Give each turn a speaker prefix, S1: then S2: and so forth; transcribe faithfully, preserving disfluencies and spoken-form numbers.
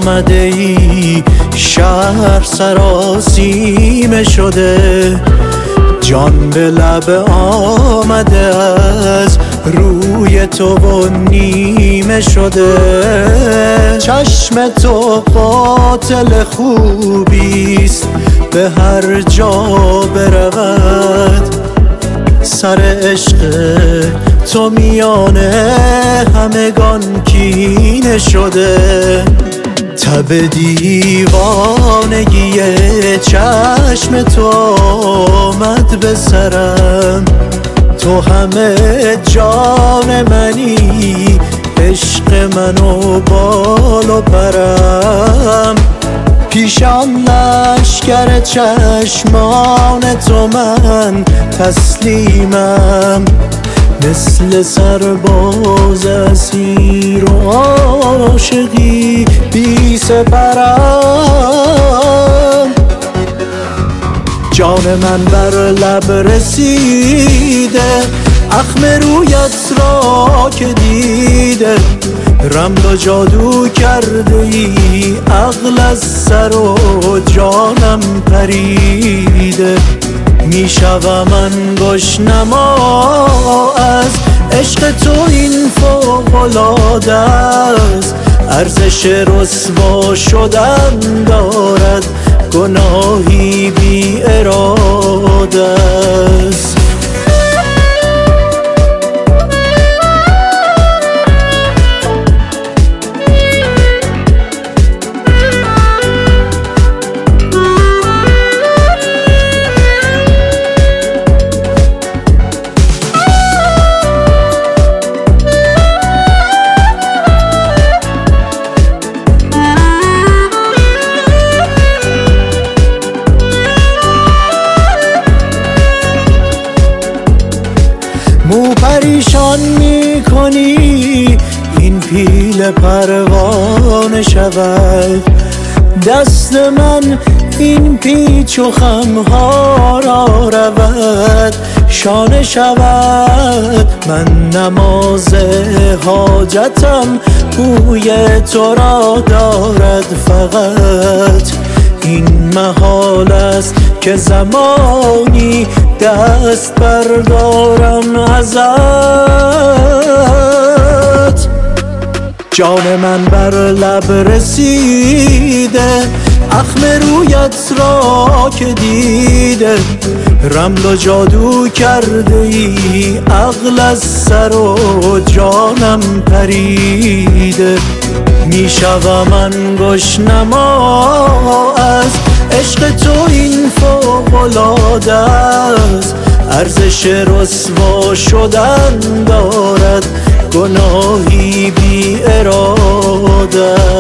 S1: آمده ای شهر سراسیمه شده، جان به لب آمده از روی تو و نیمه شده. چشم تو قاتل خوبیست به هر جا برود، سر عشق تو میانه همگان کینه شده. تب دیوانگی چشم تو آمد به سرم، تو همه جان منی، عشق منو بال و پرم. پیشان لشکر چشمان تو من تسلیمم، مثل سرباز اسیر و عاشقی بی سپرم. جان من بر لب رسیده، اخم رویت را که دیده، رمل و جادو کرده ای، عقل از سر و جانم پریده. میشوم انگشت نما از عشق تو، این فوق‌العاده است. ارزش رسوا شدن دارد، گناهی بی اراده است. مو پریشان می کنی این پیل پروانه شود، دست من این پیچ و خمها را رود. شانه شود من نماز حاجتم، بوی تو را دارد فقط. این محال است که زمانی دست بردارم ازت. جان من بر لب رسیده، اخم رویت را که دیده، رمل و جادو کرده ای، عقل از سر و جانم پریده. میشوم انگشت نما از عشق تو، این فوق‌العاده است. ارزش رسوا شدن دارد، گناهی بی اراده.